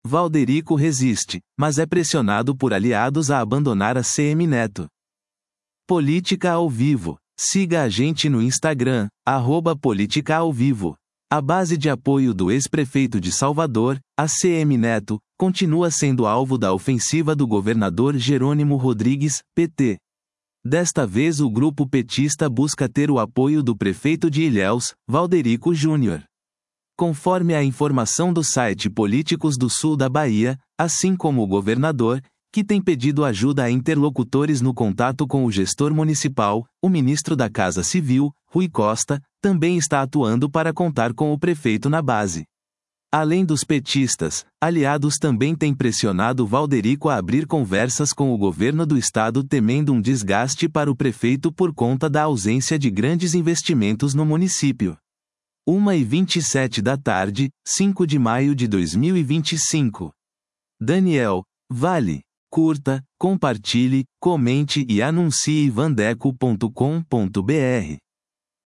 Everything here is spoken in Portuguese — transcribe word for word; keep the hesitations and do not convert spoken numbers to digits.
Valderico resiste, mas é pressionado por aliados a abandonar a C M Neto. Política ao vivo. Siga a gente no Instagram, arroba Política ao Vivo. A base de apoio do ex-prefeito de Salvador, a C M Neto, continua sendo alvo da ofensiva do governador Jerônimo Rodrigues, P T. Desta vez o grupo petista busca ter o apoio do prefeito de Ilhéus, Valderico Júnior. Conforme a informação do site Políticos do Sul da Bahia, assim como o governador, que tem pedido ajuda a interlocutores no contato com o gestor municipal, o ministro da Casa Civil, Rui Costa, também está atuando para contar com o prefeito na base. Além dos petistas, aliados também têm pressionado Valderico a abrir conversas com o governo do estado temendo um desgaste para o prefeito por conta da ausência de grandes investimentos no município. uma e vinte e sete da tarde, cinco de maio de dois mil e vinte e cinco. Daniel, Vale. Curta, compartilhe, comente e anuncie vandeco ponto com ponto br.